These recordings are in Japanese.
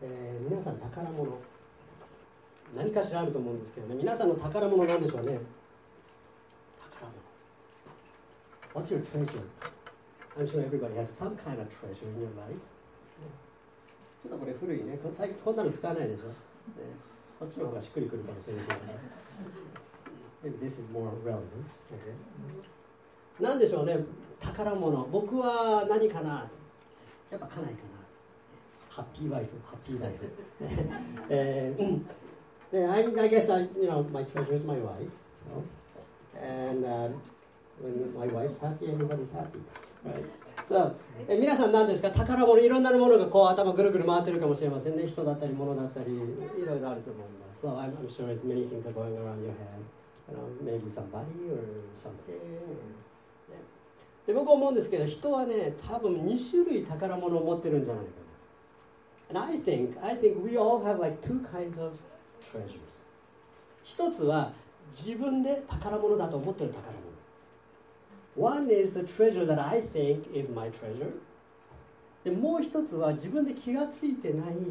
皆さん宝物何かしらあると思うんですけどね、皆さんの宝物なんでしょうね。宝物 What's your treasure? I'm sure everybody has some kind of treasure in your life. ちょっとこれ古いね、最近こんなの使わないでしょ、こっちの方がしっくりくるかもしれませんね。Maybe this is more relevant, I guess. なんでしょうね、宝物。僕は何かな、やっぱ家内かな。ハッピーワイフ、ハッピーライフ。I guess my treasure is my wife. And when my wife's happy, everybody's happy. Right? So, 皆さん何ですか、宝物、いろんなものがこう頭ぐるぐる回ってるかもしれませんね。人だったり物だったり、いろいろあると思います。So I'm sure many things are going around your head. Maybe somebody or something. で、僕思うんですけど、人はね、多分2種類宝物を持ってるんじゃないかな。And I think we all have like two kinds of treasures. 一つは自分で宝物だと思ってる宝物。One is the treasure that I think is my treasure. で、もう一つは自分で気がついてない宝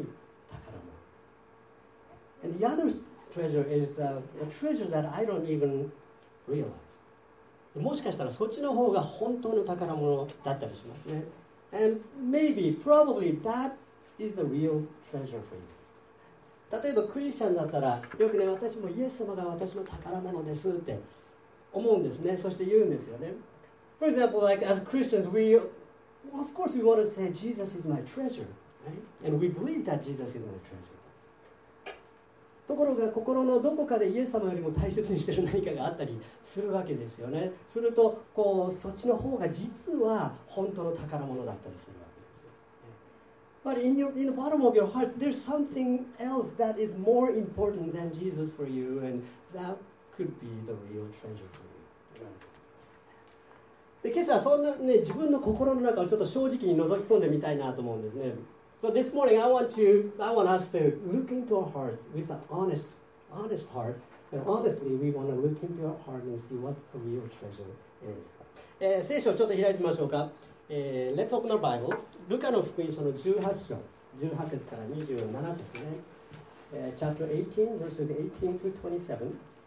物。And the other treasure is the treasure that I don't even realize. もしかしたらそっちの方が本当の宝物だったりしますね。And probably that is the real treasure for you. 例えばクリスチャンだったらよくね、私もイエス様が私の宝物ですって思うんですね。そして言うんですよね。For example, like as Christians, of course we want to say Jesus is my treasure, right? And we believe that Jesus is my treasure. ところが心のどこかでイエス様よりも大切にしている何かがあったりするわけですよね。するとそっちの方が実は本当の宝物だったりするわけですよ。But in the bottom of your hearts, there's something else that is more important than Jesus for you, and that could be the real treasure for you. で、今朝はそんなね、自分の心の中をちょっと正直に覗き込んでみたいなと思うんですね。So this morning I want us to look into our hearts with an honest heart, and honestly we want to look into our heart and see what the real treasure is. 聖書をちょっと開いてみましょうか。Let's open our Bibles. ルカの福音書の18章、18節から27節ね。Chapter 18, verses 18 through 27.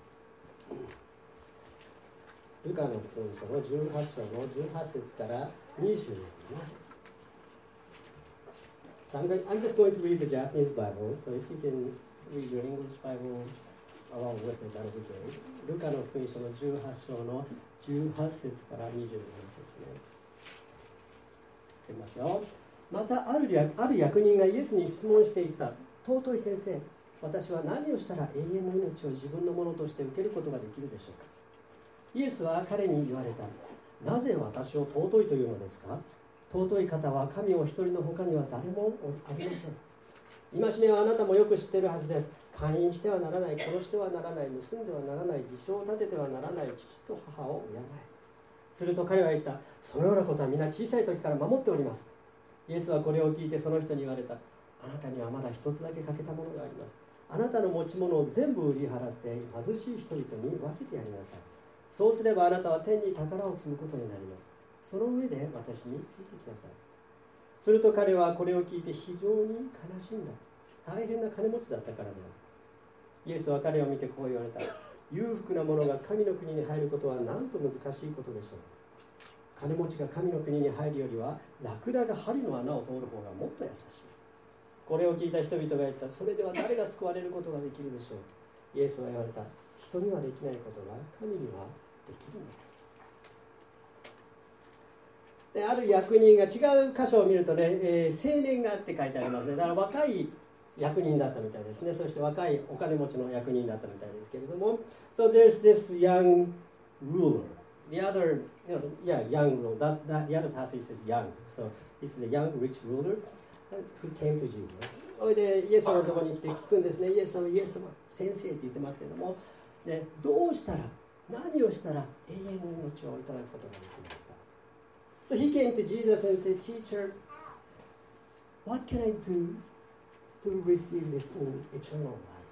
ルカの福音書の18章の18節から27節。I'm just going to read the Japanese Bible, so if you can read your English Bible along with it, that would be great. ルカの福音書の18章の18節から27節ね。いきますよ。またある役人がイエスに質問していた。尊い先生、私は何をしたら永遠の命を自分のものとして受けることができるでしょうか。イエスは彼に言われた。なぜ私を尊いというのですか。尊い方は神を一人の他には誰もありません。戒めはあなたもよく知っているはずです。姦淫してはならない、殺してはならない、盗んではならない、偽証を立ててはならない、父と母を敬え。すると彼は言った。そのようなことは皆小さい時から守っております。イエスはこれを聞いてその人に言われた。あなたにはまだ一つだけ欠けたものがあります。あなたの持ち物を全部売り払って貧しい人々に分けてやりなさい。そうすればあなたは天に宝を積むことになります。その上で私についてきなさい。すると彼はこれを聞いて非常に悲しんだ。大変な金持ちだったからである。イエスは彼を見てこう言われた。裕福な者が神の国に入ることはなんと難しいことでしょう。金持ちが神の国に入るよりはラクダが針の穴を通る方がもっと優しい。これを聞いた人々が言った。それでは誰が救われることができるでしょう。イエスは言われた。人にはできないことが神にはできるのです。で、ある役人が違う箇所を見るとね、青年がって書いてありますね。だから若い役人だったみたいですね。そして若いお金持ちの役人だったみたいですけれども、So there's this young ruler. The other, young ruler. The other passage says young. So this is a young rich ruler who came to Jesus. それでイエスのところに来て聞くんですね。イエス様、先生って言ってますけれども、ね、どうしたら、何をしたら永遠の命をいただくことができますか。So he came to Jesus and said, Teacher, what can I do to receive this eternal life?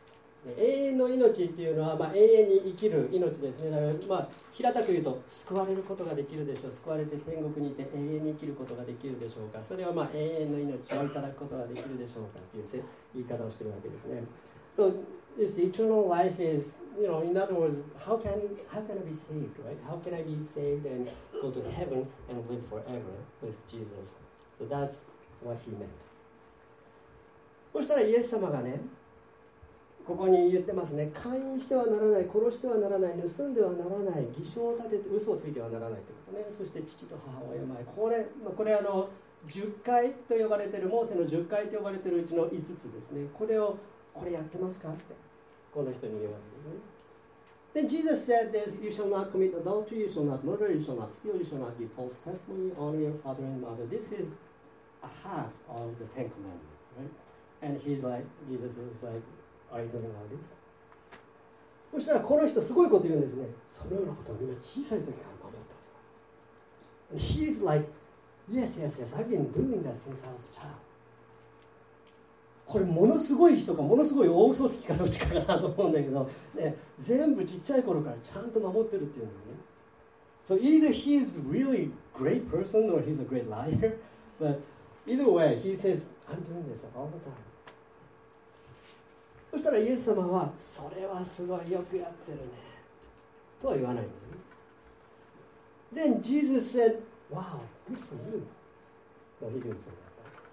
永遠の命っていうのは、永遠に生きる命ですね。だから、平たく言うと救われることができるでしょう。救われて天国にいて永遠に生きることができるでしょうか。それは永遠の命をいただくことができるでしょうかっていう言い方をしているわけですね。So this eternal life is, in other words, how can I be saved, right? How can I be saved and go to heaven and live forever with Jesus? So that's what he meant. そしたらイエス様がね、ここに言ってますね。姦淫してはならない、殺してはならない、盗んではならない、偽証を立てて嘘をついてはならないということね。そして父と母親前、これ10回と呼ばれている、モーセの10回と呼ばれているうちの5つですね。これやってますかってこの人に言うわけですね。Then Jesus said this, you shall not commit adultery, you shall not murder, you shall not steal, you shall not give false testimony, honor your father and mother. This is a half of the Ten Commandments, right? And Jesus was like, are you doing all this? そしたらこの人すごいこと言うんですね。そのようなことをみんな小さい時から守っております。And he's like, yes, I've been doing that since I was a child. これものすごい人かものすごい大嘘つきかどっちかかなと思うんだけど、ね、全部ちっちゃい頃からちゃんと守ってるっていうんですね。So either he's really great person or he's a great liar, but either way, he says, I'm doing this all the time. そしたらイエス様は、それはすごいよくやってるねとは言わないんだよね。Then Jesus said, wow, good for you. So he didn't say that.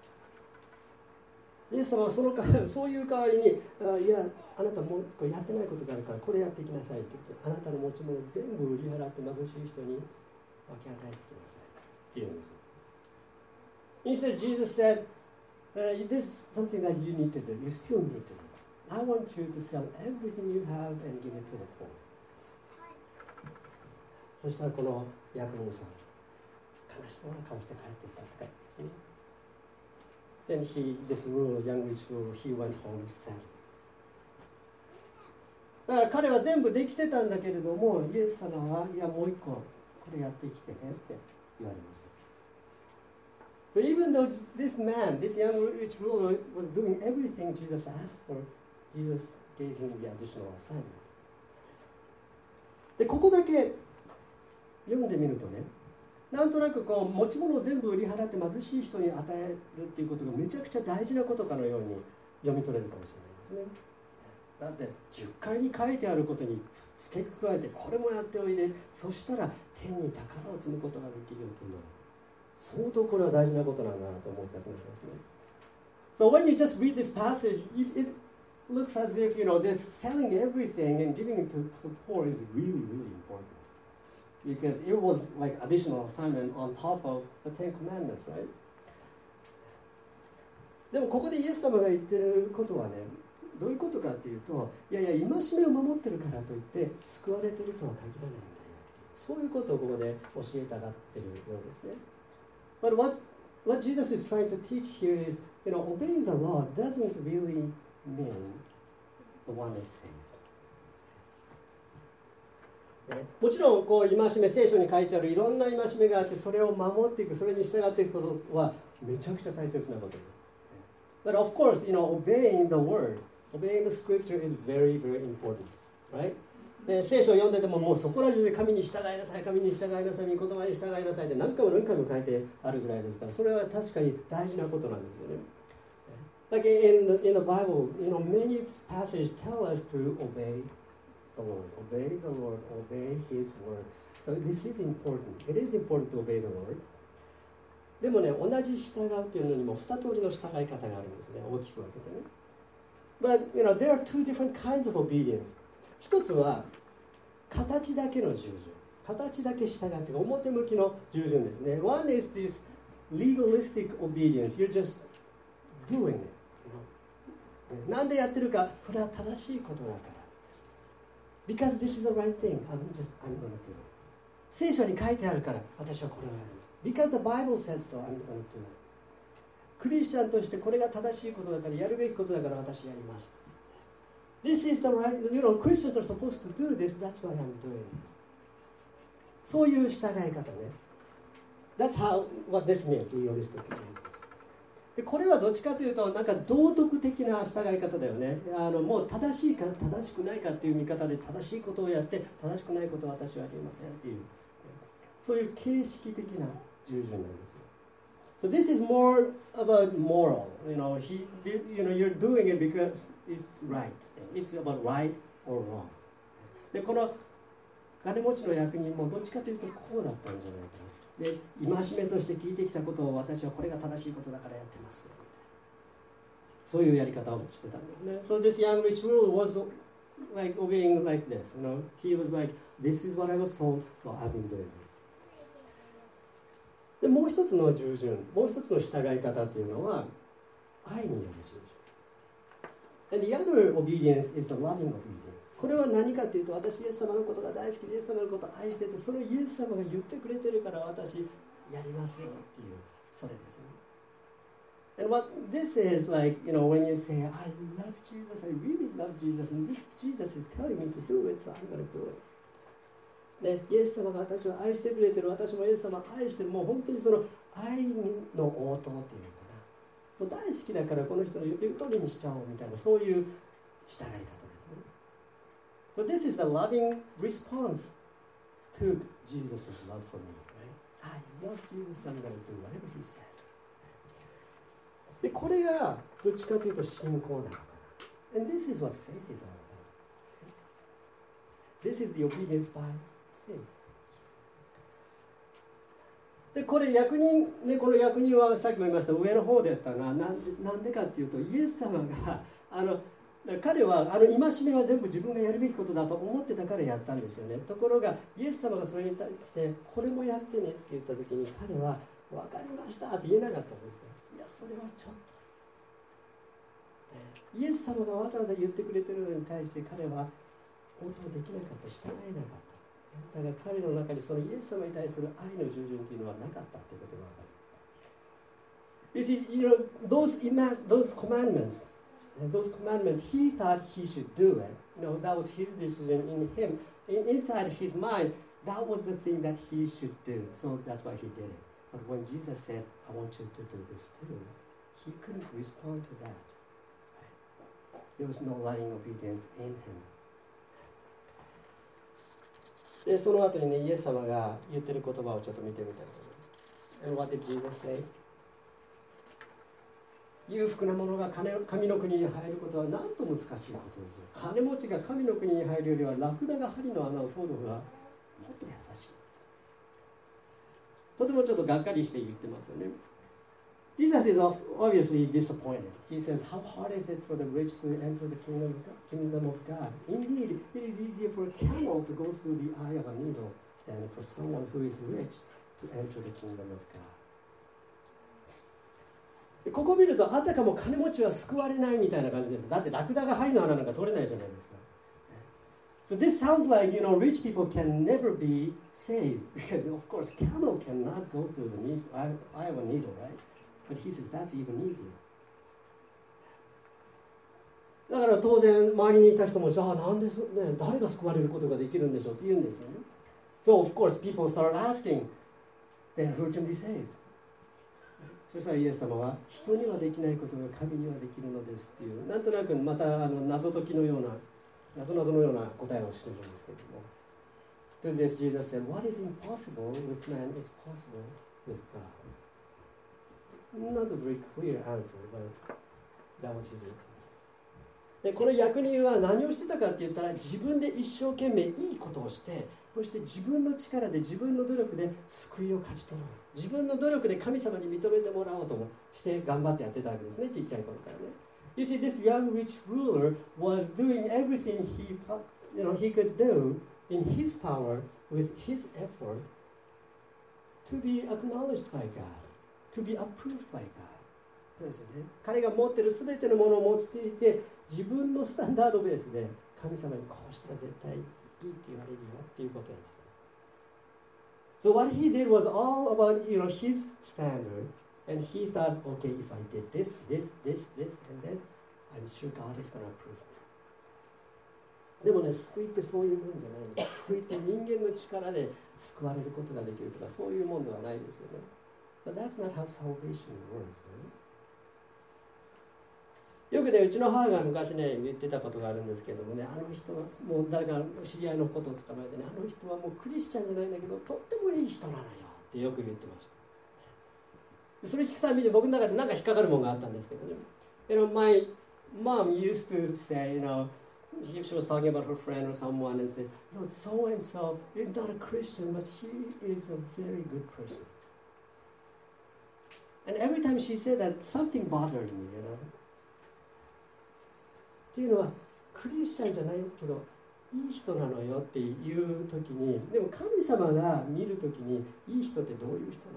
イエス様はそういう代わりに、いや、あなたもこれやってないことがあるからこれやっていきなさいって言って、あなたの持ち物全部売り払って貧しい人に分け与えてきなさいって言うんです。Instead, Jesus said, there's something that you need to do. You still need to do. I want you to sell everything you have and give it to the poor. そしたらこの役人さん、悲しそうな顔して帰っていったって書いてますね。Then this young rich ruler, he went home sad. だから彼は全部できてたんだけれども、イエス様は、いや、もう一個、これやってきてねって言われました。So even though this young rich ruler was doing everything Jesus asked for, Jesus gave him the additional assignment. で、ここだけ読んでみるとね、なんとなく持ち物を全部売り払って貧しい人に与えるっていうことがめちゃくちゃ大事なことかのように読み取れるかもしれないですね。だって10回に書いてあることに付け加えてこれもやっておいで、そしたら天に宝を積むことができるよというのは相当これは大事なことなんだなと思いたくなりますね。So when you just read this passage, it looks as if, this selling everything and giving it to the poor is really, really important.Because it was like additional assignment on top of the Ten Commandments, right? でもここでイエス様が言ってることはね、どういうことかっていうと、いやいや、戒めを守ってるからといって救われてるとは限らないんだよ。そういうことをここで教えたがってるようですね。But what Jesus is trying to teach here is, obeying the law doesn't really mean the one is saved.もちろん戒め、聖書に書いてあるいろんな戒めがあって、それを守っていく、それに従っていくことはめちゃくちゃ大切なことです。But of course, obeying the word, obeying the scripture is very, very important, right? で、聖書を読んでてももうそこら中で神に従いなさい、神に従いなさい、御言葉に従いなさいって何回も何回も書いてあるぐらいですから、それは確かに大事なことなんですよね。Like in the Bible, many passages tell us to obey the Lord, obey His word. So this is important. It is important to obey the Lord. でもね、同じ従うというのにも2通りの従い方があるんですね。大きく分けてね。But there are two different kinds of obedience. 一つは形だけの従順。形だけ従って表向きの従順ですね。One is this legalistic obedience. You're just doing it. なんでやってるか、これは正しいことだから。Because this is the right thing, I'm going to do it. 聖書に書いてあるから私はこれをやります。Because the Bible says so, I'm going to do it. クリスチャンとしてこれが正しいことだから、やるべきことだから私やります。This is the right, Christians are supposed to do this, that's why I'm doing this. そういう従い方ね。That's what this means, legalistic obedience. でこれはどっちかというとなんか道徳的な従い方だよね。もう正しいか正しくないかっていう見方で正しいことをやって正しくないことは私はありませんっていうそういう形式的な従順なんですよ。So this is more about moral. You're doing it because it's right. It's about right or wrong. でこの金持ちの役人もどっちかというとこうだったんじゃないかな。で戒めとして聞いてきたことを私はこれが正しいことだからやってますみたいなそういうやり方をしてたんですね。So this young rich ruler was like obeying like this. He was like, this is what I was told, so I've been doing this. でもう一つの従順、もう一つの従い方っていうのは愛による従順。And the other obedience is the loving obedience. これは何かというと、私イエス様のことが大好きでイエス様のことを愛していて、そのイエス様が言ってくれてるから私やりますよっていうそれですね。And what this is like, when you say, I love Jesus, I really love Jesus, and this Jesus is telling me to do it, so I'm going to do it. ね、イエス様が私を愛してくれてる、私もイエス様を愛してる、もう本当にその愛の応答っていうのかな。もう大好きだからこの人の言う通りにしちゃおうみたいな、そういう従い方ですね。So this is the loving response to Jesus' love for me, right? I love Jesus, I'm going to do whatever he says. で、これがどっちかというと信仰なのかな。And this is what faith is all about. This is the obedience by faith. で、これ役人、ね、この役人はさっきも言いました上の方でやったのはなんでかっていうと、イエス様が彼は戒めは全部自分がやるべきことだと思ってたからやったんですよね。ところがイエス様がそれに対してこれもやってねって言った時に彼は分かりましたって言えなかったんですよ。いやそれはちょっと、イエス様がわざわざ言ってくれてるのに対して彼は応答できなかった、従えなかった。だから彼の中にそのイエス様に対する愛の従順というのはなかったということが分かる。You see, those commandments, he thought he should do it. That was his decision in him. Inside his mind, that was the thing that he should do. So that's why he did it. But when Jesus said, I want you to do this too, he couldn't respond to that. Right? There was no loving obedience in him. で、その後にね、イエス様が言ってる言葉をちょっと見てみたいと思います。And what did Jesus say?裕福な者が神の国に入ることはなんと難しいことですよ。金持ちが神の国に入るよりはラクダが針の穴を通る方がもっと優しい。とてもちょっとがっかりして言ってますよね。Jesus is obviously disappointed. He says, How hard is it for the rich to enter the kingdom of God? Indeed, it is easier for a camel to go through the eye of a needle than for someone who is rich to enter the kingdom of God.ここを見るとあたかも金持ちは救われないみたいな感じです。だってラクダが針の穴なんか取れないじゃないですか。So this sounds like, rich people can never be saved because of course camel cannot go through the eye of a needle, right? But he says that's even easier. だから当然周りにいた人もじゃあなんですね、誰が救われることができるんでしょうって言うんですよね。So of course people start asking, then who can be saved?そしたらイエス様は人にはできないことが神にはできるのですっていうなんとなくまた謎解きのような謎のような答えをしているんですけれども To this Jesus said, What is impossible with man is possible with God. Not a very clear answer, but that was his response. でこの役人は何をしてたかって言ったら自分で一生懸命いいことをしてそして自分の力で自分の努力で救いを勝ち取ろう自分の努力で神様に認めてもらおうとして頑張ってやってたわけですねちっちゃい頃からね You see, this young rich ruler was doing everything he could do in his power with his effort to be acknowledged by God, to be approved by God そうですよね彼が持っている全てのものを用いて自分のスタンダードベースで神様にこうしたら絶対いいって言われるよっていうことです。So what he did was all about his standard, and he thought, okay, if I did this, and this, I'm sure God is going to approve me. でもね、救いってそういうもんじゃないんです。救いって人間の力で救われることができるとかそういうもんではないですよね。But that's not how salvation works, right? よくね、うちの母が昔ね言ってたことがあるんですけどもね、あの人はもう誰か知り合いのことを捕まえてね、あの人はもうクリスチャンじゃないんだけどとってもいい人なのよってよく言ってました。それ聞くたびに僕の中で何か引っかかるものがあったんですけどね。My mom used to say, she was talking about her friend or someone and said, so and so is not a Christian, but she is a very good person. And every time she said that, something bothered me, っていうのは、クリスチャンじゃないけどいい人なのよっていう時に、でも神様が見る時にいい人ってどういう人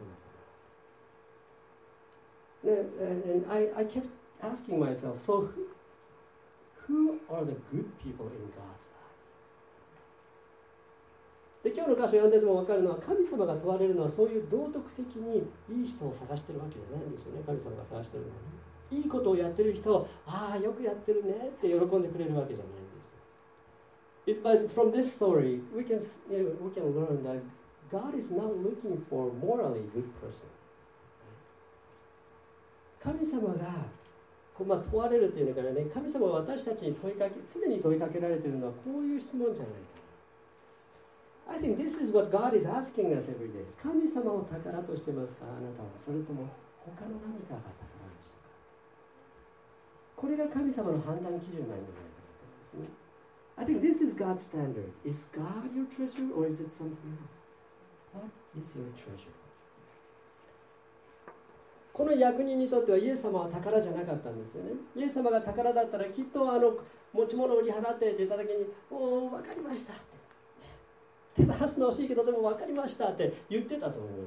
なのかな。And I kept asking myself, so who are the good people in God's eyes? で、今日の箇所を読んでても分かるのは、神様が問われるのはそういう道徳的にいい人を探してるわけじゃないんですよね。神様が探してるのはね、いいことをやってる人を、ああよくやってるねって喜んでくれるわけじゃないんです。But from this story, we can learn that God is not looking for morally good person. 神様が問われるというのからね、神様は私たちに常に問いかけられているのはこういう質問じゃないかな。I think this is what God is asking us every day. 神様を宝としてますか、あなたは。それとも他の何かが宝でしょうか。これが神様の判断基準なんじゃないかなと思いますね。I think this is God's standard. Is God your treasure or is it something else? What is your treasure? この役人にとってはイエス様は宝じゃなかったんですよね。イエス様が宝だったらきっと持ち物を売り払ってって言った時に、おお分かりましたって、手放すの惜しいけどでも分かりましたって言ってたと思うんです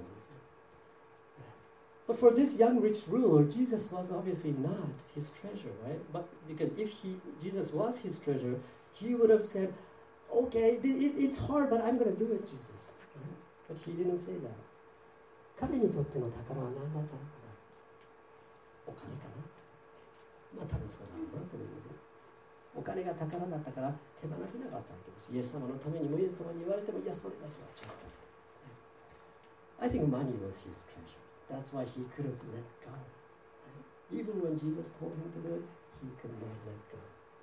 。But for this young rich ruler, Jesus was obviously not his treasure, right? But because if Jesus was his treasure, he would have said, okay, it's hard, but I'm going to do it, Jesus. But he didn't say that. 彼にとっての宝は何だったのかな。お金かな。まあ多分そうだろうなと思うので、お金が宝だったから手放せなかったわけです。イエス様のためにもイエス様に言われても、いやそれだけはちょっと。I think money was his treasure. That's why he couldn't let go. Even when Jesus told him to do it, he could not let go.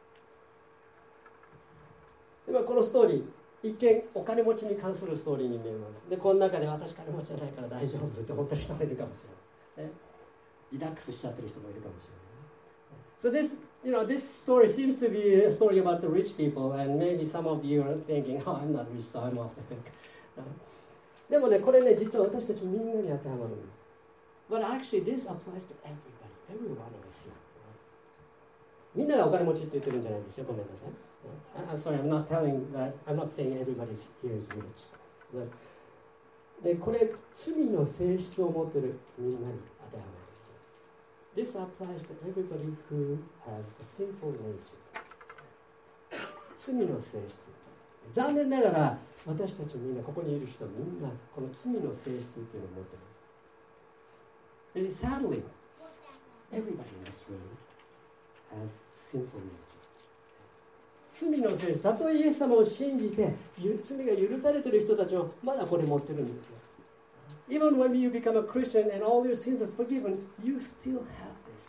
ではこのストーリー、一見お金持ちに関するストーリーに見えます。で、この中で私金持ちじゃないから大丈夫って思ってる人もいるかもしれない。リラックスしちゃってる人もいるかもしれない。So this story seems to be a story about the rich people, and maybe some of you are thinking, oh, I'm not rich, so I'm off the hook. でもね、これね、実は私たちみんなに当てはまるんです。But actually, this applies to everybody, every one of us here. みんながお金持ちって言ってるんじゃないんですよ。ごめんなさい。I'm sorry, I'm not saying everybody here is rich. But で、これ、罪の性質を持ってるみんなに当てはまる。This applies to everybody who has a sinful nature. 罪の性質。残念ながら、私たちみんな、ここにいる人みんな、この罪の性質っていうのを持っています。Sadly, everybody in this room has sinful nature. 罪の性質、たとえイエス様を信じて罪が許されている人たちもまだこれ持ってるんですよ。Even when you become a Christian and all your sins are forgiven, you still have this.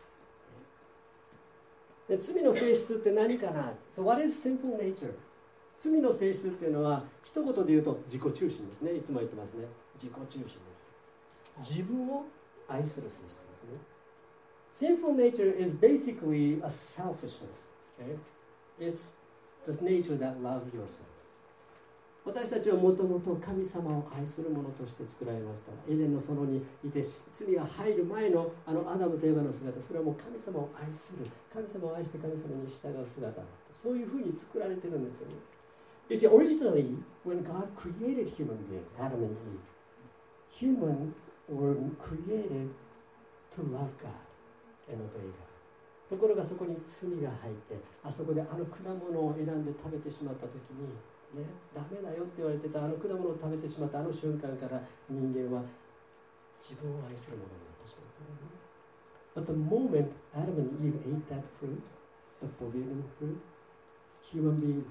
で、罪の性質って何かな？ So what is sinful nature? 罪の性質っていうのは一言で言うと自己中心ですね。いつも言ってますね。自己中心です。自分を愛する性質ですね。Sinful nature is basically a selfishness. Okay? It's the nature that loves yourself. 私たちはもともと神様を愛するものとして作られました。エデンの園にいて罪が入る前のアダムとエバの姿、それはもう神様を愛する、神様を愛して神様に従う姿だった。そういうふうに作られてるんですよね。You see, originally, when God created human beings, Adam and Eve, humans were created to love God and obey God. ところがそこに罪が入って、あそこで果物を選んで食べてしまったときに、ね、ダメだよって言われてた果物を食べてしまった瞬間から人間は自分を愛するものになってしまったんですね。But the moment Adam and Eve ate that fruit, the forbidden fruit, human beings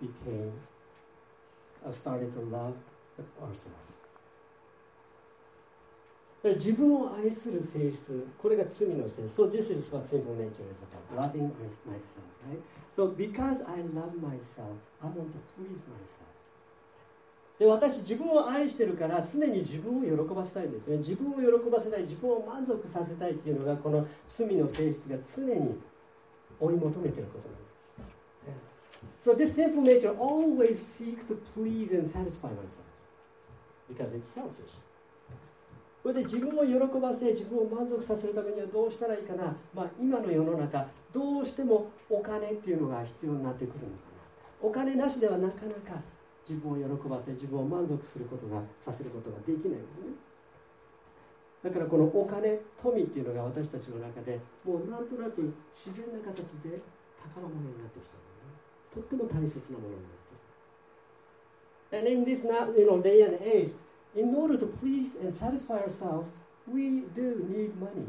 started to love ourselves. から自分を愛する性質、これが罪の性質。So this is what sinful nature is about. Loving myself, right? So because I love myself, I want to please myself. で、私自分を愛してるから常に自分を喜ばせたいんですね。自分を喜ばせたい、自分を満足させたいっていうのがこの罪の性質が常に追い求めていることなんです。So this sinful nature always seeks to please and satisfy myself because it's selfish. それで自分を喜ばせ、自分を満足させるためにはどうしたらいいかな。今の世の中、どうしてもお金っていうのが必要になってくるのかな。お金なしではなかなか自分を喜ばせ、自分を満足することが、させることができないんですね。だからこのお金、富っていうのが私たちの中でもうなんとなく自然な形で宝物になってきた。とっても大切なものになっている。And in this now, day and age, in order to please and satisfy ourselves, we do need money.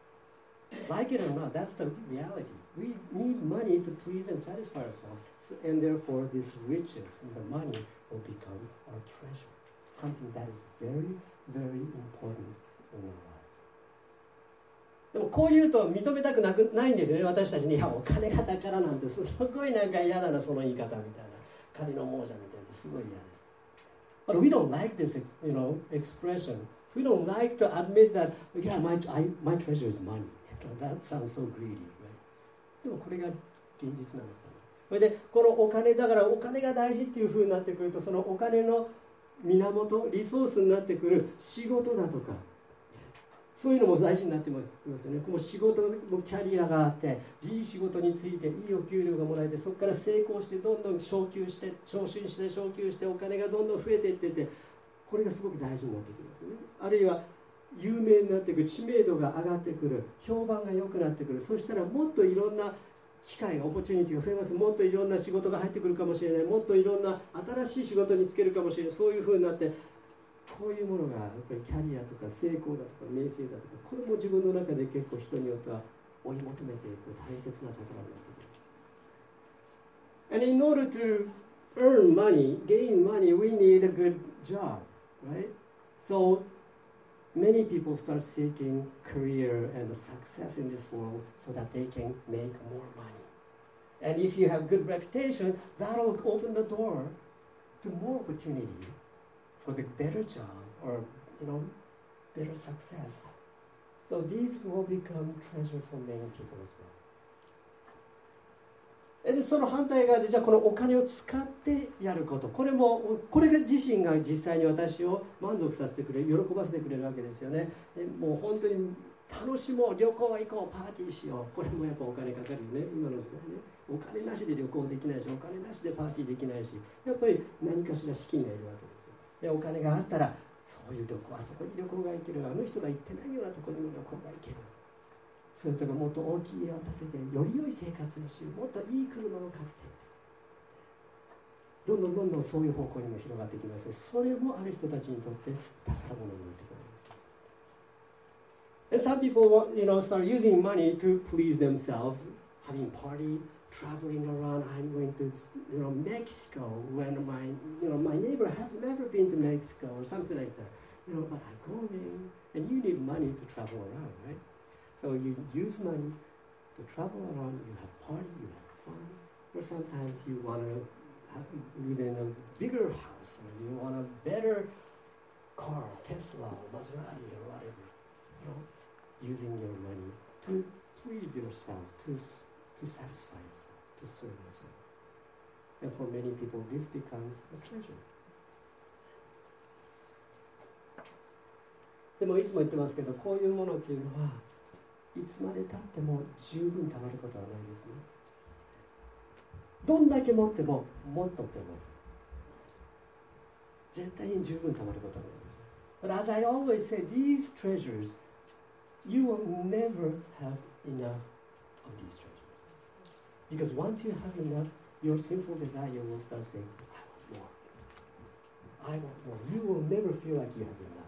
Like it or not, that's the reality. We need money to please and satisfy ourselves. And therefore, this riches and the money will become our treasure. Something that is very, very important in our lives. でもこう言うと認めたくないんですよね、私たちに。いや、お金が宝なんてすごいなんか嫌だな、その言い方みたいな。金の亡者みたいな、すごい嫌です。But we don't like this, expression. We don't like to admit that, yeah, my treasure is money. That sounds so greedy, right? でもこれが現実なのかな。それで、このお金、だからお金が大事っていう風になってくると、そのお金の源、リソースになってくる仕事だとか、そういうのも大事になってますよね。もう仕事、もキャリアがあって、いい仕事についていいお給料がもらえて、そこから成功してどんどん昇進してお金がどんどん増えていってて、これがすごく大事になってくるんですよね。あるいは有名になっていく、知名度が上がってくる、評判が良くなってくる。そしたらもっといろんな機会が、オポチュニティが増えます。もっといろんな仕事が入ってくるかもしれない。もっといろんな新しい仕事に就けるかもしれない。そういうふうになって、こういうものがやっぱりキャリアとか成功だとか名声だとか、これも自分の中で結構人によっては追い求めていく大切な宝になってくる。And in order to earn money, gain money, we need a good job, right? So many people start seeking career and success in this world so that they can make more money. And if you have good reputation, that'll open the door to more opportunity for the better job or, better success. So these will become treasure for many people as well. で、その反対側で、じゃあこのお金を使ってやること、これが自身が実際に私を満足させてくれる、喜ばせてくれるわけですよね。でもう本当に楽しもう、旅行行こう、パーティーしよう。これもやっぱお金かかるよね、今の時代ね。お金なしで旅行できないし、お金なしでパーティーできないし、やっぱり何かしら資金がいるわけですよ。で、お金があったら、そういう旅行、あそこに旅行が行ける、あの人が行ってないようなところにも旅行が行ける。それとかもっと大きい家を建てて、より良い生活をしよう、もっといい車を買って、どんどんそういう方向にも広がってきます。それもある人たちにとって宝物になってくるんです。And some people, start using money to please themselves, having party, traveling around. I'm going to, Mexico when my neighbor has never been to Mexico or something like that. But I'm going, and you need money to travel around, right? So you use money to travel around. You have party, you have fun, or sometimes you want to live in a bigger house, or you want a better car, Tesla or Maserati or whatever. Using your money to please yourself, to satisfy yourself, to serve yourself. And for many people, this becomes a treasure. でもいつも言ってますけど、こういうものっていうのはいつまで経っても十分たまることはないですね。どんだけ持ってももっとっても絶対に十分たまることはないです。But as I always say, these treasures, you will never have enough of these treasures. Because once you have enough, your sinful desire will start saying, I want more. I want more. You will never feel like you have enough.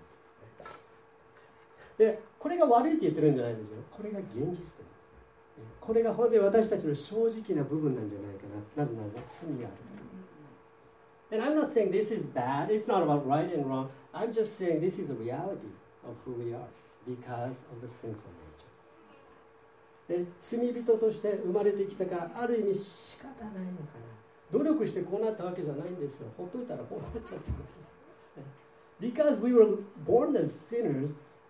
で、これが悪いって言ってるんじゃないんですよ。これが現実です。これが本当に私たちの正直な部分なんじゃないかな。なぜならば罪があるから。And I'm not saying this is bad. It's not about right and wrong. I'm just saying this is a reality. of who we are because of the sinful nature. で、罪人として生まれてきたからある意味仕方ないのかな。努力してこうなったわけじゃないんですよ。ほっといたらこうなっちゃったんですよ。Because we were born as sinners,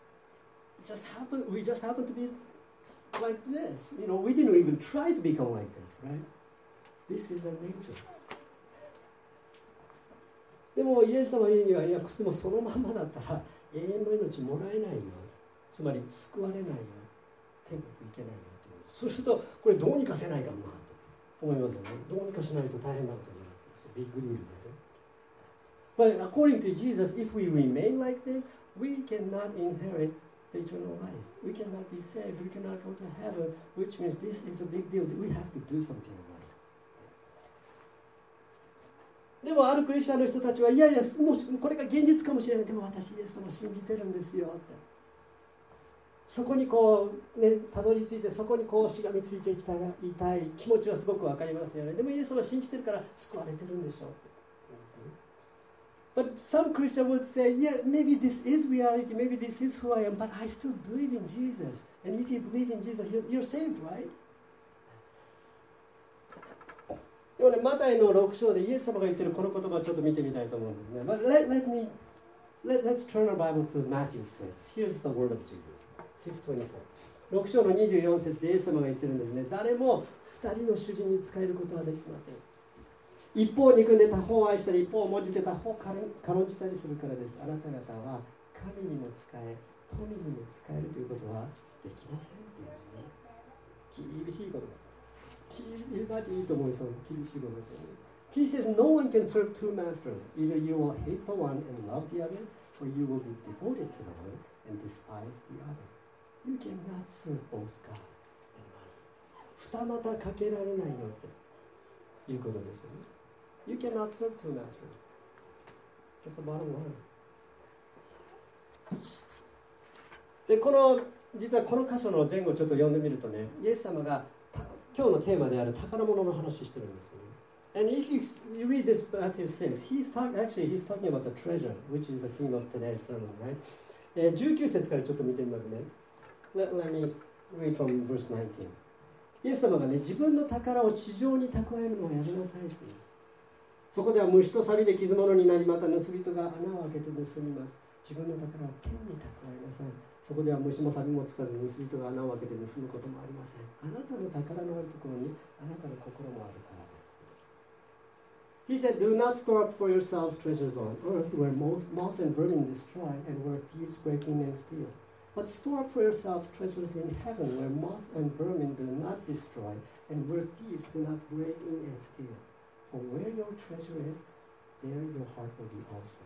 we just happened to be like this. You know, we didn't even try to become like this, right? This is our nature. でもイエス様が言うには、いや、でもそのままだったら永遠の命もらえないよ。つまり救われないよ。天国行けないよっていう。そうするとこれどうにかせないかなと思いますよね。どうにかしないと大変なことになるんですよ。ビッグリールでね。But according to Jesus, if we remain like this, we cannot inherit the eternal life. We cannot be saved. We cannot go to heaven, which means this is a big deal. We have to do something about it. でもあるクリスチャンの人たちは、いやいや、もうこれが現実かもしれない。でも私イエス様を信じてるんですよって。そこにこうね、たどり着いてそこにこうしがみついていきたい気持ちはすごくわかりますよね。でもイエス様を信じてるから救われてるんでしょうって。But some Christians would say, yeah, maybe this is reality, maybe this is who I am, but I still believe in Jesus. And if you believe in Jesus, you're saved, right? でもね、マタイの6章でイエス様が言ってるこの言葉をちょっと見てみたいと思うんですね。But let's turn our Bibles to Matthew 6. Here's the word of Jesus. 6:24. 6章の24節でイエス様が言ってるんですね。誰も2人の主人に仕えることはできません。一方憎んで他方を愛したり、一方をもじて他方を軽んじたりするからです。あなた方は神にも仕え、富にも仕えるということはできませんっていうね。厳しいことだ。マジいいと思う、その厳しいことだと思う。He says, no one can serve two masters. Either you will hate the one and love the other, or you will be devoted to the one and despise the other. You cannot serve both God and money. 二股かけられないよっていうことですよね。You cannot serve two masters. That's the bottom line. で、実はこの箇所の前後をちょっと読んでみるとね、イエス様が今日のテーマである宝物の話してるんですよね。And if you read this Matthew 6, he's talking about the treasure, which is the theme of today's sermon, right? 19節からちょっと見てみますね。Let me read from verse 19. イエス様がね、自分の宝を地上に蓄えるのをやめなさいっていう。そこでは虫と錆で傷物になり、また盗人が穴を開けて盗みます。自分の宝を天に蓄えなさい。そこでは虫も錆もつかず、盗人が穴を開けて盗むこともありません。あなたの宝のあるところにあなたの心もあるからです。He said, do not store up for yourselves treasures on earth where moth and vermin destroy and where thieves break in and steal. But store up for yourselves treasures in heaven where moth and vermin do not destroy and where thieves do not break in and steal. For where your treasure is, there your heart will be also.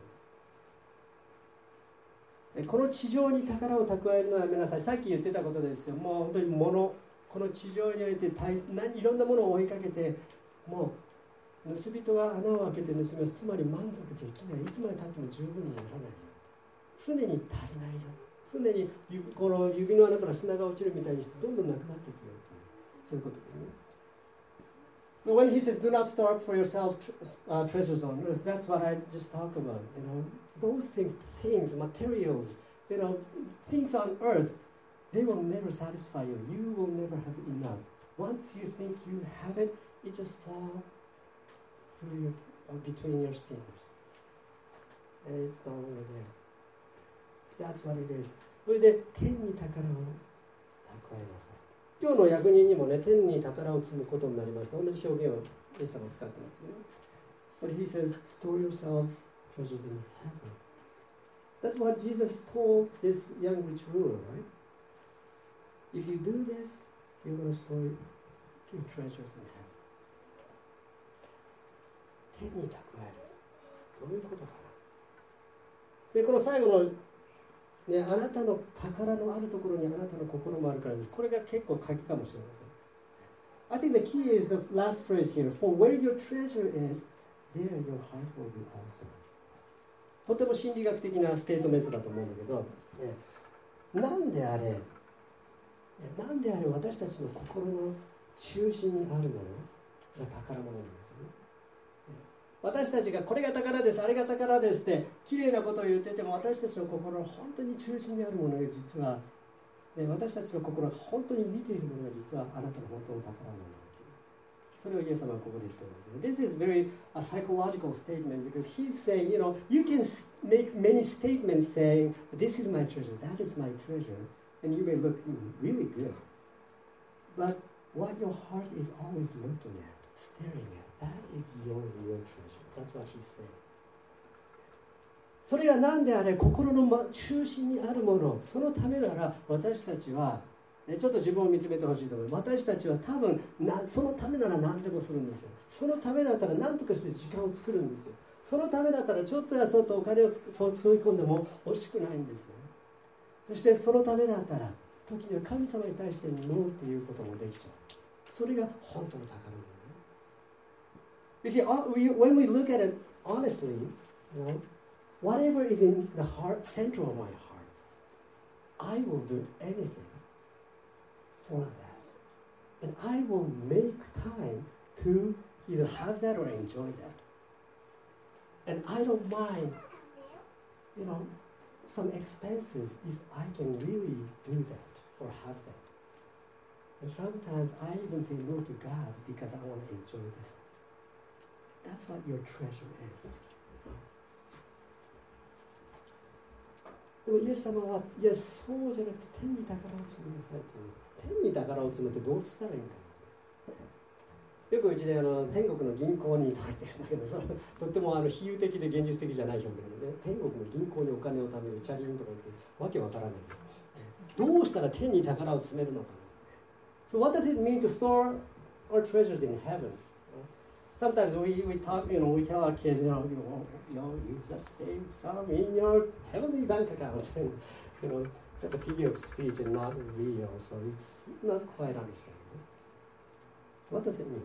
この地上に宝を蓄えるのはやめなさい。さっき言ってたことですよ。もう本当にこの地上においていろんなものを追いかけて、もう盗人が穴を開けて盗みます。つまり満足できない。いつまでたっても十分にならないよ。常に足りないよ。常にこの指の穴から砂が落ちるみたいにしてどんどんなくなっていくよという、そういうことですね。When he says, do not store up for yourself treasures on earth, that's what I just talked about. You know, those things, materials, you know, things on earth, they will never satisfy you. You will never have enough. Once you think you have it, it just falls through between your fingers. And it's no longer there. That's what it is. それで天に宝を蓄えなさい。今日の訳人にもね、天に宝を積むことになります。同じ表現をイエス様が使ってますよね。But he says, store yourselves treasures in heaven. That's what Jesus told this young rich ruler, right? If you do this, you're going to store your treasures in heaven. 天に蓄える。どういうことかな。で、この最後のね、あなたの宝のあるところにあなたの心もあるからです。これが結構鍵かもしれません。I think the key is the last phrase here. For where your treasure is, there your heart will be also. とても心理学的なステートメントだと思うんだけど、ね、なんであれ私たちの心の中心にあるものが宝物なんですよね。 私たちがこれが宝です、あれが宝ですって綺麗なことを言ってても、私たちの心の本当に中心にあるものが実は、私たちの心が本当に見ているものが実はあなたの本当の宝物だ。それをイエス様はここで言ってるんですね。This is very a psychological statement because he's saying, you can make many statements saying, this is my treasure, that is my treasure, and you may look really good. But what your heart is always looking at, staring at, that is your real treasure. That's what he's saying. それが何であれ、心の中心にあるもの、そのためなら私たちはちょっと自分を見つめてほしいと思います。私たちは多分そのためなら何でもするんですよ。そのためだったら何とかして時間を作るんですよ。そのためだったらちょっとやそっとお金をつぎ込んでも惜しくないんですね。そしてそのためだったら時には神様に対してノーっていうこともできちゃう。それが本当の宝物ね。You see, when we look at it honestly, whatever is in the heart, center of my heart, I will do anything.For that. And I will make time to either have that or enjoy that. And I don't mind, some expenses if I can really do that or have that. And sometimes I even say no to God because I want to enjoy this. That's what your treasure is. でもイエス様は、いや、そうじゃなくて天に宝を積みなさいって言うんです。天に宝を積むってどうしたらいいんかな。よくうちで天国の銀行に入ってるんだけど、それとっても比喩的で現実的じゃない表現でね、天国の銀行にお金を貯めるチャリンとか言ってわけわからないんです。どうしたら天に宝を積めるのかな。So what does it mean to store our treasures in heaven? Sometimes we talk, we tell our kids, you just save some in your heavenly bank account. That's a figure of speech and not real, so it's not quite understandable. What does it mean?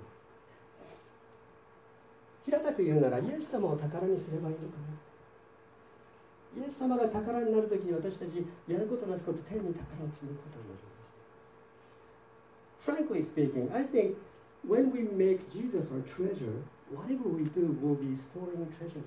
平たく言うなら、イエス様を宝にすればいいのかな。イエス様が宝になるときに私たちやることなすこと、天に宝を積むことになるんです。Frankly speaking, I think when we make Jesus our treasure, whatever we do will be storing treasures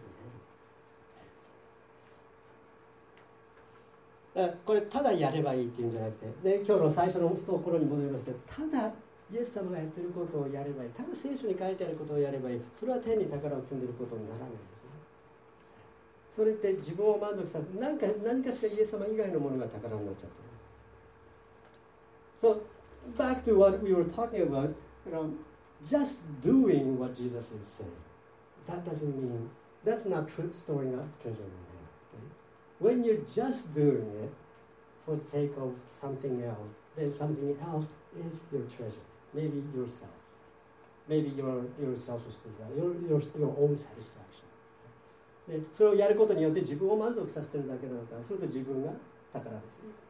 in heaven. これただやればいいっていうんじゃなくて、で今日の最初のところに戻りますけど、ただイエス様がやってることをやればいい、ただ聖書に書いてあることをやればいい、それは天に宝を積んでいることにならないんですね。それって自分を満足させて何かしらイエス様以外のものが宝になっちゃってる。So back to what we were talking about, just doing what Jesus is saying. That doesn't mean, that's not storing up treasure in heaven. Okay? When you're just doing it for the sake of something else, then something else is your treasure. Maybe yourself. Maybe your selfish desire, your own satisfaction. でそれをやることによって自分を満足させてるだけなのか、それと自分が宝ですね。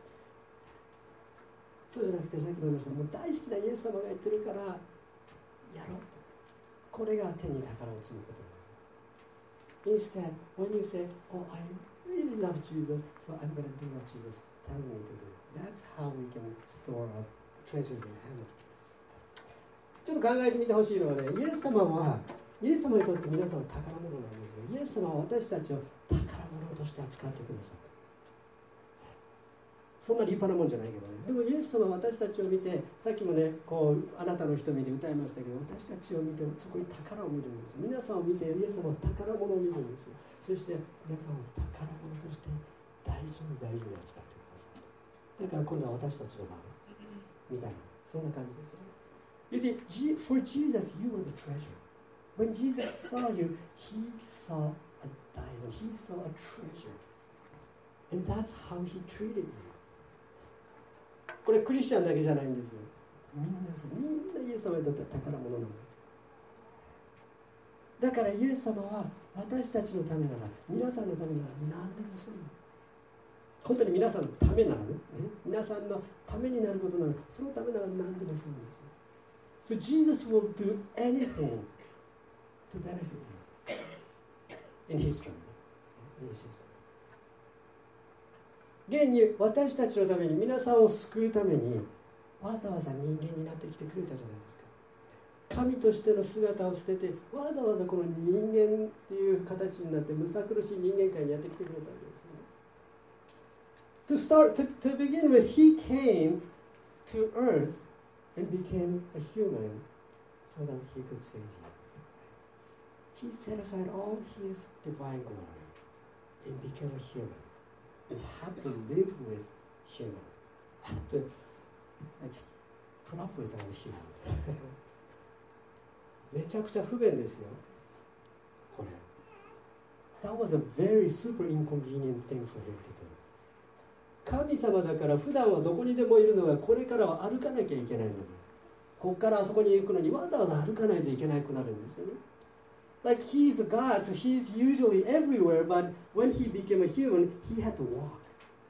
そうじゃなくて、さっきも言いました、もう大好きなイエス様が言ってるからやろうと。これが天に宝を積むことになる。Instead, when you say, oh, I really love Jesus, so I'm going to do what Jesus tells me to do. That's how we can store our treasures in heaven. ちょっと考えてみてほしいのはね、イエス様にとって皆さんは宝物なんですよ。イエス様は私たちを宝物として扱ってください。そんな立派なもんじゃないけどね。でもイエス様は私たちを見て、さっきもね、あなたの瞳で歌いましたけど、私たちを見てそこに宝を見るんですよ。皆さんを見てイエス様は宝物を見るんですよ。そして皆さんを宝物として大事に扱ってください。だから今度は私たちの番みたいな、そんな感じですよね。You see, for Jesus, you were the treasure. When Jesus saw you, he saw a diamond, he saw a treasure. And that's how he treated you.これクリスチャンだけじゃないんですよ。みんなイエス様にとっては宝物なんです。だからイエス様は私たちのためなら、皆さんのためなら何でもするの。本当に皆さんのためならね、皆さんのためになることなら、そのためなら何でもするんですよ。So Jesus will do anything to benefit you in His kingdom. 現に私たちのために、皆さんを救うためにわざわざ人間になってきてくれたじゃないですか。 神としての姿を捨ててわざわざこの人間っていう形になってむさ苦しい人間界にやってきてくれたわけですよね。To begin with, he came to earth and became a human so that he could save you. He set aside all his divine glory and became a human. He had to live with human. Had to put up with other humans. めちゃくちゃ不便ですよ、これ。That was a very super inconvenient thing for him to do. 神様だから普段はどこにでもいるのがこれからは歩かなきゃいけないのに、ここからあそこに行くのにわざわざ歩かないといけなくなるんですよね。Like he's God, so he's usually everywhere, but when he became a human, he had to walk.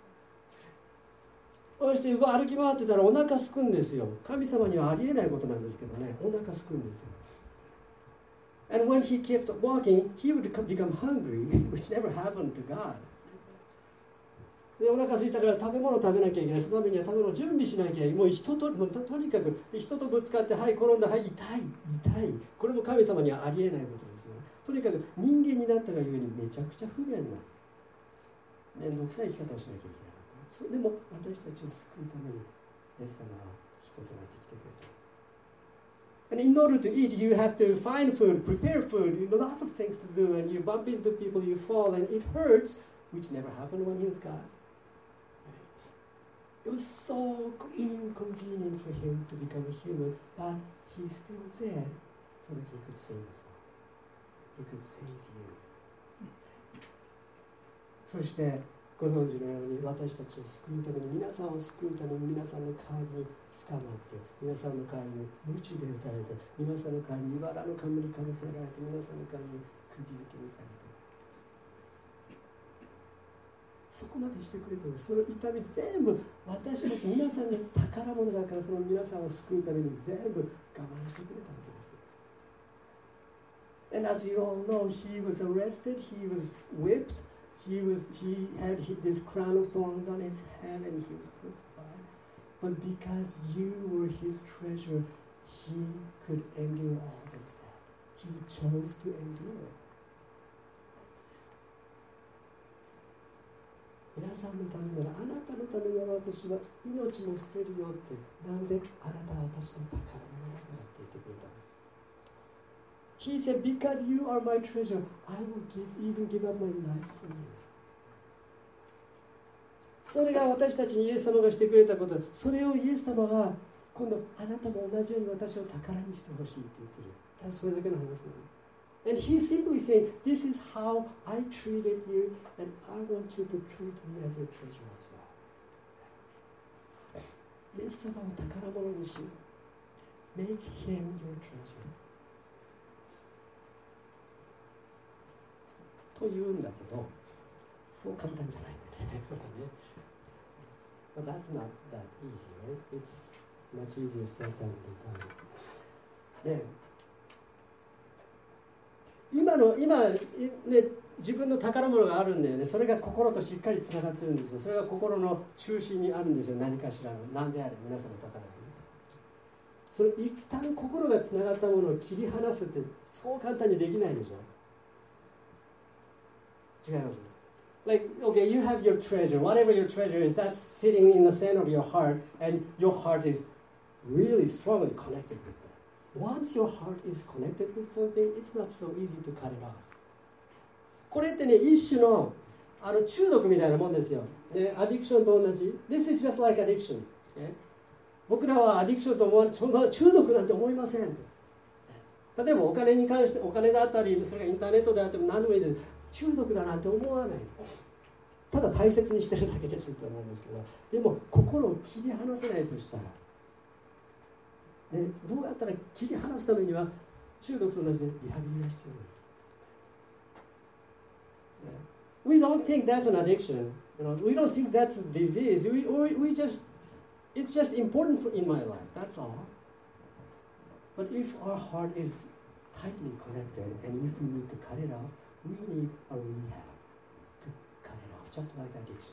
そして歩き回ってたらお腹すくんですよ。神様にはありえないことなんですけどね、お腹すくんですよ。And when he kept walking, he would become hungry, which never happened to God. でお腹空いたから食べ物食べなきゃいけない。そのためには食べ物準備しなきゃいけない。もうとにかく人とぶつかって、はい転んだ、はい痛い。これも神様にはありえないことですよ。とにかく人間になったがゆえにめちゃくちゃ不便な、面倒くさい生き方をしなきゃいけなかった。でも私たちを救うためにイエス様は人となってきてくれた。And in order to eat, you have to find food, prepare food, lots of things to do, and you bump into people, you fall, and it hurts, which never happened when he was God. It was so inconvenient for him to become a human, but he's still dead so that he could save us all. He could save you. そしてご存知のように私たちを救うために、皆さんを救うために皆さんの代わりに捕まって、皆さんの代わりに鞭で打たれて、皆さんの代わりに茨の冠にかぶせられて、皆さんの代わりに釘付けにされて、そこまでしてくれてる。その痛み全部私たち皆さんの宝物だから、その皆さんを救うために全部我慢してくれたわけです。And as you all know, he was arrested, he was whipped.He had this crown of thorns on his head and he was crucified. But because you were his treasure, he could endure all those things. He chose to endure. 皆さんのためなら、あなたのためなら私は命も捨てるよって、なんであなたは私の宝物だからって言ってくれたの。He said, because you are my treasure, I will even give up my life for you.それが私たちにイエス様がしてくれたこと。それをイエス様が今度あなたも同じように私を宝にしてほしいって言ってる。ただそれだけの話なの。And he's simply saying, this is how I treated you, and I want you to treat me as a treasure as well. イエス様を宝物にし、make him your treasure. と言うんだけど、そう簡単じゃないんだよね。But that's not that easy, right? It's much easier said than done. ね、今ね、自分の宝物があるんだよね。それが心としっかりつながってるんですよ。それが心の中心にあるんですよ。何かしらの。何であれ、皆さんの宝がね。それ一旦心がつながったものを切り離すってそう簡単にできないでしょ。違います。Like, okay, you have your treasure, whatever your treasure is, that's sitting in the center of your heart, and your heart is really strongly connected with that. Once your heart is connected with something, it's not so easy to cut it off. これってね、一種の中毒みたいなもんですよ。ね、アディクションと同じ。This is just like addiction. ね、僕らはアディクションと思わない、そんな中毒なんて思いません。例えばお金に関して、お金だったり、それがインターネットであっても何でもいいです。中毒だなんて思わない。ただ大切にしてるだけですって思うんですけど、でも心を切り離せないとしたら、ね、どうやったら切り離すためには中毒と同じでリハビリが必要。We don't think that's an addiction. We don't think that's a disease. We just, it's just important in my life. That's all. But if our heart is tightly connected, and if we need to cut it off, we need a rehab to cut it off, just like addiction.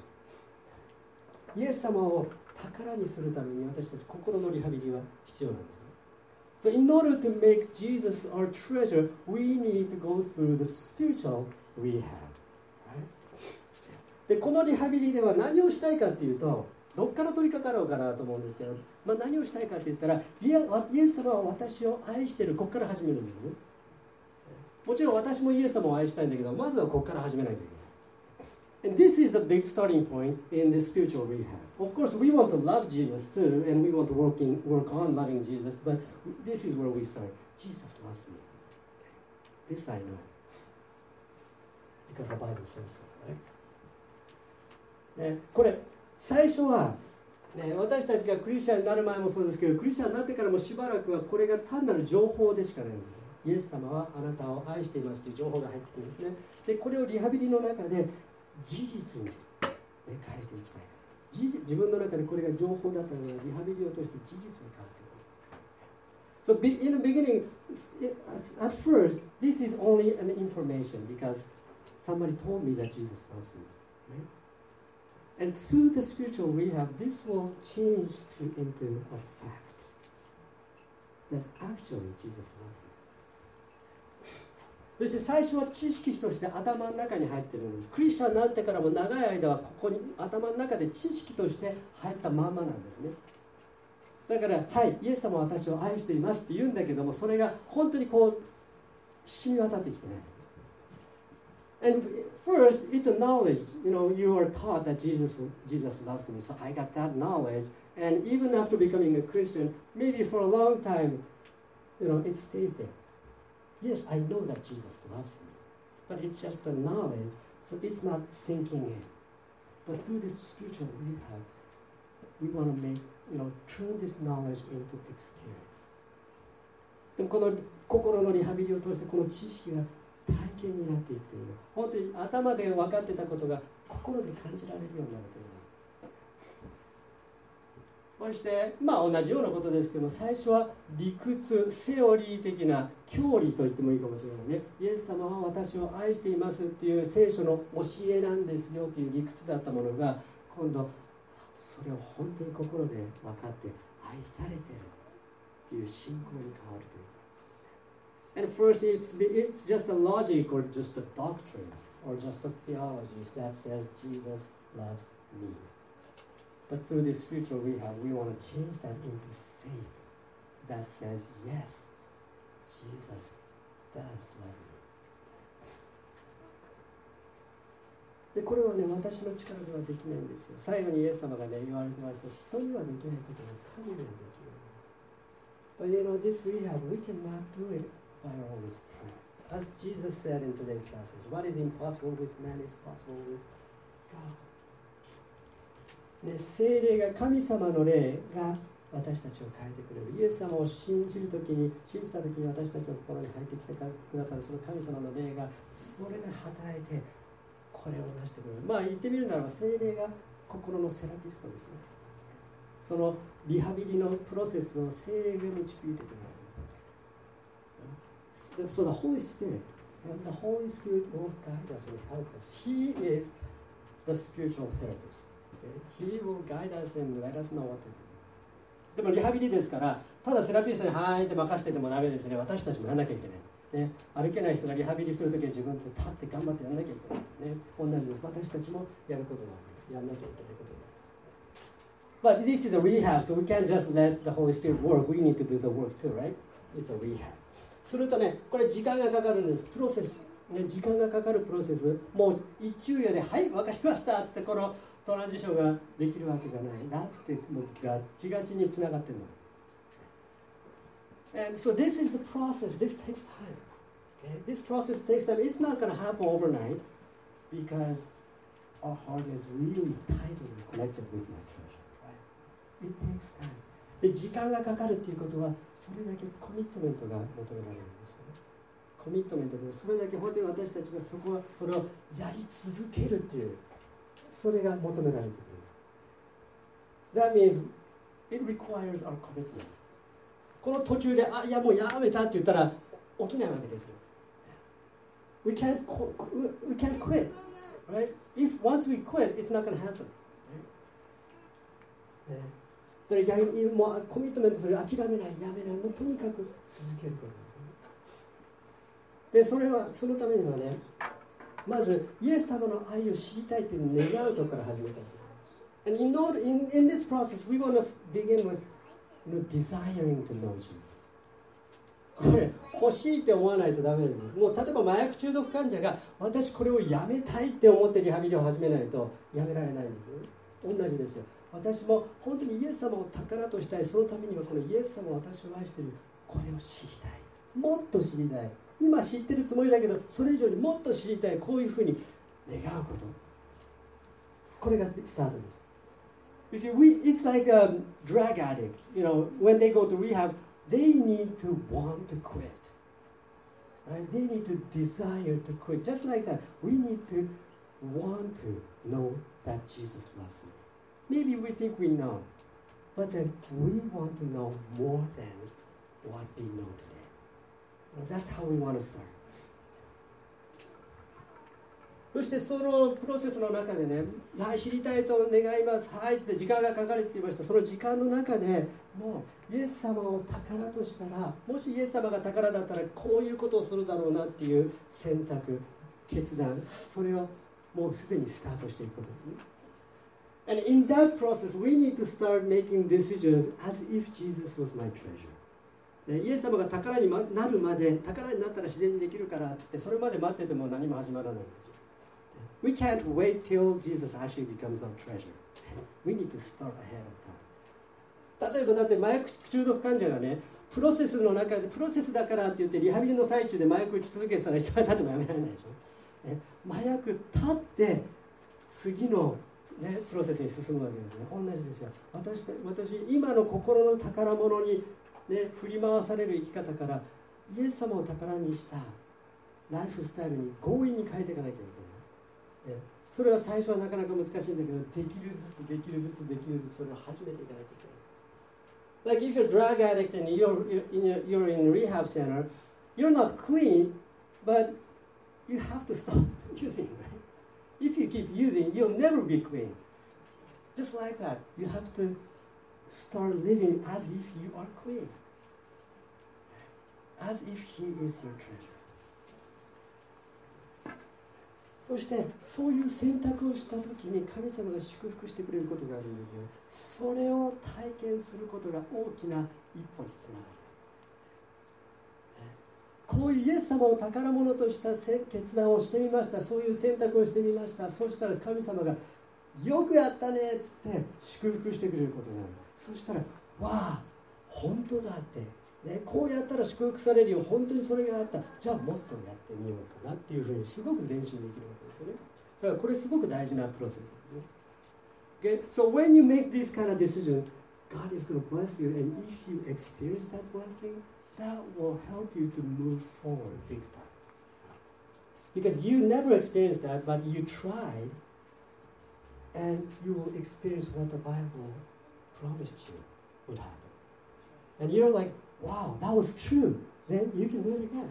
イエス様を宝にするために私たち心のリハビリは必要なんです。 So in order to make Jesus our treasure, we need to go through the spiritual rehab. Right? で、このリハビリでは何をしたいかっていうと、どっから取り掛かろうかなと思うんですけど、何をしたいかって言ったら、イエス様は私を愛している、ここから始めるんですね。もちろん私もイエス様を愛したいんだけど、まずはここから始めないといけない。And this is the big starting point in the spiritual rehab. Of course, we want to love Jesus too, and we want to work on loving Jesus, but this is where we start. Jesus loves me. This I know. Because the Bible says so, right? ね、これ、最初は、ね、私たちがクリスチャンになる前もそうですけど、クリスチャンになってからもしばらくはこれが単なる情報でしかないんです。イエス様はあなたを愛していますという情報が入ってくるんですね。で、これをリハビリの中で事実に、変えていきたい。自分の中でこれが情報だったのがリハビリを通して事実に変わっていく。So in the beginning, at first, this is only an information because somebody told me that Jesus loves me. Right? And through the spiritual rehab, this will change into a fact that actually Jesus loves me. そして最初は知識として頭の中に入ってるんです。クリスチャンになってからも長い間はここに頭の中で知識として入ったまんまなんですね。だから、はい、イエス様は私を愛していますって言うんだけども、それが本当にこう染み渡ってきてない。And first, it's a knowledge. You are taught that Jesus loves me, so I got that knowledge. And even after becoming a Christian, maybe for a long time, it stays there. Yes, I know that Jesus loves me, but it's just the knowledge, so it's not sinking in. But through this spiritual rehab, we want to turn this knowledge into experience. でもこの心のリハビリを通してこの知識が体験になっていくというのは、本当に頭で分かってたことが心で感じられるようになるというのは。そして同じようなことですけども、最初は理屈、セオリー的な教理と言ってもいいかもしれないね。イエス様は私を愛していますっていう聖書の教えなんですよっていう理屈だったものが、今度それを本当に心で分かって愛されてるっていう信仰に変わるというか。And first, it's just a logic or just a doctrine or just a theology that says Jesus loves me. But through this spiritual rehab, we want to change that into faith that says, yes, Jesus does love me. で、これはね、私の力ではできないんですよ。最後にイエス様がね、言われてました。人にはできないことが神にはできるんです。But this rehab, we cannot do it by our own strength. As Jesus said in today's passage, what is impossible with man is possible with God. 聖霊が、神様の霊が私たちを変えてくれる。イエス様を信じたときに私たちの心に入ってきてくださるその神様の霊が、それが働いてこれを成してくれる。言ってみるならば、聖霊が心のセラピストですね。そのリハビリのプロセスを聖霊が導いてくれるんです。So the Holy Spirit, and the Holy Spirit will guide us and help us. He is the spiritual therapist.He will guide us and let us know what to do. でもリハビリですから、ただセラピストにはいって任せててもダメですね。私たちもやらなきゃいけない。ね、歩けない人がリハビリするときは自分で立って頑張ってやらなきゃいけない。ね、同じです。私たちもやることがあります。やらなきゃいけないことがあります。But this is a rehab, so we can't just let the Holy Spirit work. We need to do the work too, right? It's a rehab. するとね、これ時間がかかるんです。プロセス。ね、時間がかかるプロセス。もう一昼夜で、はい、わかりましたってこのトランジションができるわけじゃない。だってもうガッチガチにつながってるの。And so this is the process. This takes time. Okay? This process takes time. It's not going to happen overnight because our heart is really tightly connected with my treasure. Right? It takes time. で、時間がかかるっていうことは、それだけコミットメントが求められるんですよね。コミットメントで、それだけ本当に私たちがそれをやり続けるっていう、それが求められている。That means it requires our commitment. この途中で、いやもうやめたって言ったら起きないわけですよ。We can't quit, right? If once we quit, it's not going to happen. Right? だから逆にもうコミットメントする、諦めない、やめない、もうとにかく続けることですね。でそれはそのためにはね、まずイエス様の愛を知りたいという願うところから始めた。And in this process, we want to begin with desiring to know Jesus. これ欲しいって思わないとダメです。もう例えば麻薬中毒患者が私これをやめたいって思ってリハビリを始めないとやめられないんですよ。同じですよ。私も本当にイエス様を宝としたい。そのためにはこのイエス様を私を愛している、これを知りたい、もっと知りたい。今知ってるつもりだけどそれ以上にもっと知りたい。こういうふうに願うこと、これがスタートです。You see, it's like a drug addict. When they go to rehab, they need to want to quit. Right? They need to desire to quit. Just like that, we need to want to know that Jesus loves me. Maybe we think we know, but then we want to know more than what we know today. That's how we want to start. そしてそのプロセスの中でね、知りたいと願います、はいって時間がかかるって言いました。その時間の中でもうイエス様を宝としたら、もしイエス様が宝だったらこういうことをするだろうなっていう選択、決断、それをもうすでにスタートしていくことですね。And in that process, we need to start making decisions as if Jesus was my treasure. イエス様が宝になるまで、宝になったら自然にできるからって言って、それまで待ってても何も始まらないんですよ。We can't wait till Jesus actually becomes our treasure. We need to start ahead of time. 例えばだって麻薬中毒患者がね、プロセスの中でプロセスだからって言ってリハビリの最中で麻薬打ち続けてたら一緒に立ってもやめられないでしょ。麻薬立って次の、プロセスに進むわけですね。同じですよ。私今の心の宝物に、振り回される生き方からイエス様を宝にしたライフスタイルに強引に変えていかなきゃいけない。それは最初はなかなか難しいんだけど、できるずつそれを始めていかなきゃいけない。Like if you're a drug addict and you're in a rehab center, you're not clean, but you have to stop using, right? If you keep using, you'll never be clean. Just like that, you have to start living as if you are clean, as if He is your treasure.そしてそういう選択をしたときに神様が祝福してくれることがあるんですね。それを体験することが大きな一歩につながる。こういうイエス様を宝物とした決断をしてみました。そういう選択をしてみました。そうしたら神様がよくやったねっつって祝福してくれることになる。そしたらわあ本当だってこうやったら祝福されるよ、本当にそれがあった、じゃあもっとやってみようかなっていうふうにすごく前進できるわけですよね。だからこれすごく大事なプロセスですね。Okay? So when you make these kind of decisions, God is going to bless you, and if you experience that blessing, that will help you to move forward big time. Because you never experienced that, but you tried, and you will experience what the Bible promised you would happen. And you're like,Wow, that was true. Then you can do it again.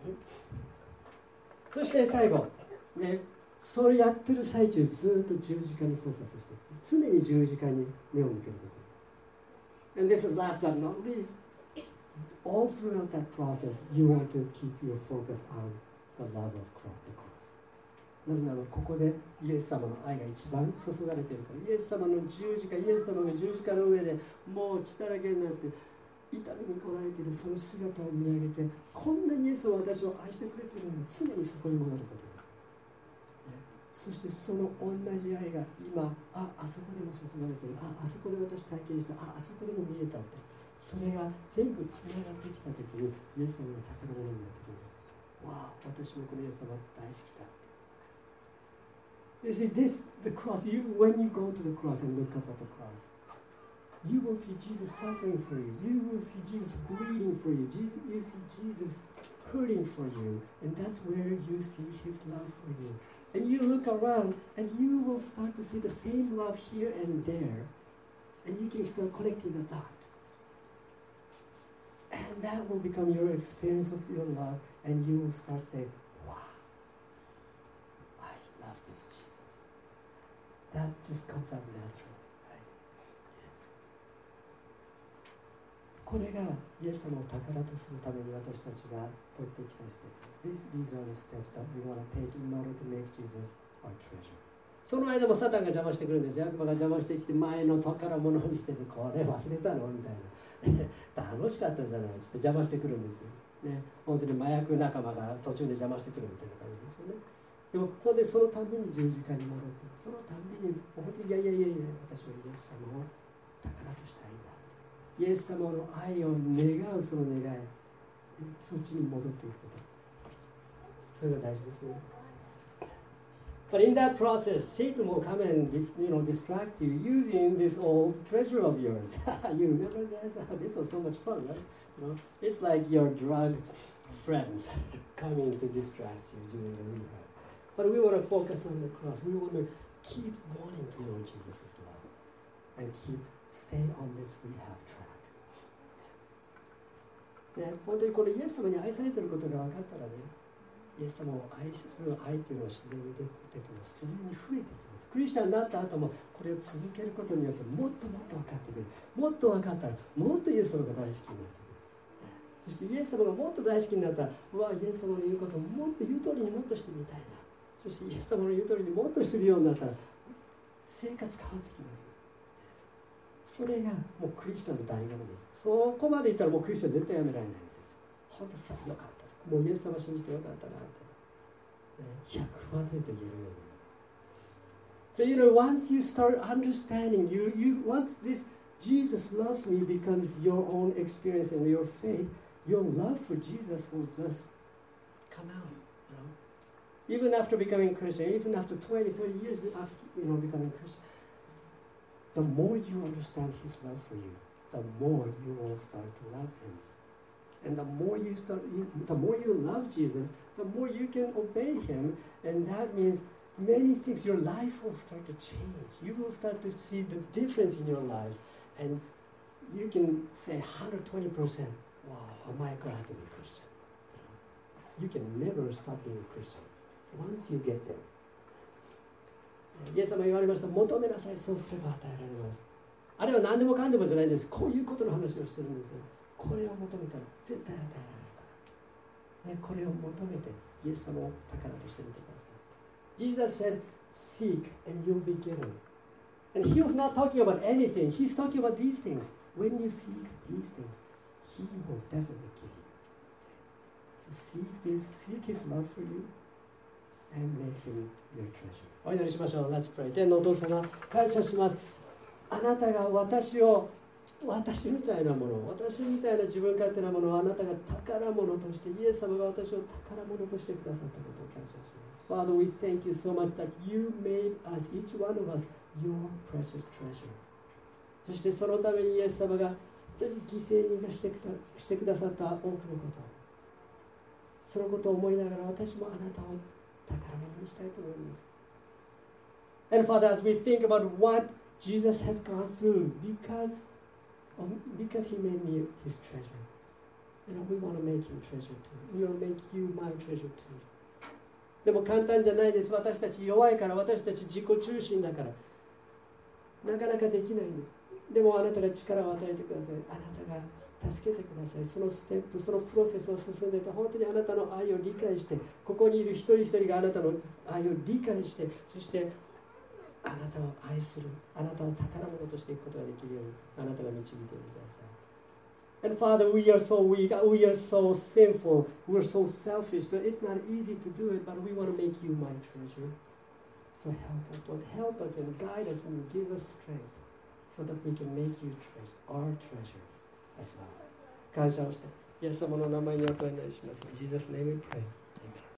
そして最後、それやってる最中ずっと十字架にフォーカスして常に十字架に目を向けることです。And this is last but not least, all throughout that process, you want to keep your focus on the love of the cross. なぜならここでイエス様の愛が一番注がれているから、イエス様の十字架、イエス様が十字架の上でもう血だらけになって痛みに来られているその姿を見上げて、こんなにイエスは私を愛してくれているのに常にそこに戻ることです、そしてその同じ愛が今あそこでも注がれている、あそこで私体験した、あそこでも見えたって、それが全部つながってきた時にイエス様が宝物になってくるんです。わあ私もこのイエス様大好きだって。You see the cross, when you go to the cross and look up at the cross,You will see Jesus suffering for you. You will see Jesus bleeding for you. You see Jesus hurting for you. And that's where you see His love for you. And you look around and you will start to see the same love here and there. And you can start connecting the dot. And that will become your experience of your love. And you will start saying, wow, I love this Jesus. That just comes out natural.でこれがイエス様を宝とするために私たちが取ってきたステップです。These are the steps that we want to take in order to make Jesus our treasure. その間もサタンが邪魔してくるんですよ。悪魔が邪魔してきて前の宝物にしてて、これ忘れたのみたいな。楽しかったじゃないですって邪魔してくるんですよ。ね、本当に麻薬仲間が途中で邪魔してくるみたいな感じですよね。でも本当にそのたびに十字架に戻って、そのたびに本当にいや私はイエス様を宝としたいんだ。イエス様の愛を願うその願い、そっちに戻っていくこと。それが大事ですね。But in that process, Satan will come and distract you using this old treasure of yours. You remember that? This was so much fun, right? It's like your drug friends coming to distract you during the rehab. But we want to focus on the cross. We want to keep wanting to know Jesus' love and stay on this rehab track. ね、本当にこのイエス様に愛されていることが分かったらね、イエス様を愛して、それを愛というのは自然に出てきます。自然に増えてきます。クリスチャンになった後もこれを続けることによってもっともっと分かってくる。もっと分かったらもっとイエス様が大好きになってくる。そしてイエス様がもっと大好きになったら、うわ、イエス様の言うことをもっと言う通りにもっとしてみたいな。そしてイエス様の言う通りにもっとするようになったら生活変わってきます。それがもうクリスチャンの醍醐味です。そこまでいったらもうクリスチャン絶対やめられないみたいな。本当さ、よかった。もうイエス様信じてよかったなって。100%と言えるようになります。So once you start understanding, once this Jesus loves me becomes your own experience and your faith, your love for Jesus will just come out. Even after becoming Christian, even after 20, 30 years after becoming Christian, the more you understand His love for you, the more you will start to love Him. And the more you love Jesus, the more you can obey Him, and that means many things. Your life will start to change. You will start to see the difference in your lives, and you can say 120%, wow, am I glad to be Christian? You can never stop being a Christian once you get there. イエス様言われました。求めなさい、そうすれば与えられます。あれは何でもかんでもじゃないんです。こういうことの話をしてるんですよ。これを求めたら絶対与えられるから、ね、これを求めてイエス様を宝としてみてください。 Jesus said, seek and you'll be given. And He was not talking about anything. He's talking about these things. When you seek these things, He will definitely give you. So seek His love for you and make Him your treasure. お祈りしましょう。 Let's pray. 天のお父様、感謝します。あなたが私みたいなもの、私みたいな自分勝手なものをあなたが宝物として、イエス様が私を宝物としてくださったことを感謝します。Father, we thank you so much that you made us, each one of us, your precious treasure. そしてそのためにイエス様が本当に犠牲にしてくださった多くのこと、そのことを思いながら私もあなたを宝物にしたいと思います。And Father, as we think about what Jesus has gone through because He made me His treasure, we want to make Him treasure too. We want to make you my treasure too. でも簡単じゃないです。私たち弱いから、私たち自己中心だからなかなかできないんです。でもあなたが力を与えてください。あなたが助けてください。そのステップ、そのプロセスを進んでいて、本当にあなたの愛を理解して、ここにいる一人一人があなたの愛を理解して、そしてあなたを愛する、あなたを宝物としていくことができるようにあなたが導いてください。And Father, we are so weak, we are so sinful, we are so selfish, so it's not easy to do it, but we want to make you my treasure. So help us, Lord, help us and guide us and give us strength so that we can make you our treasure as well. 感謝をして、イエス様の名前にお祈りします。In Jesus' name we pray.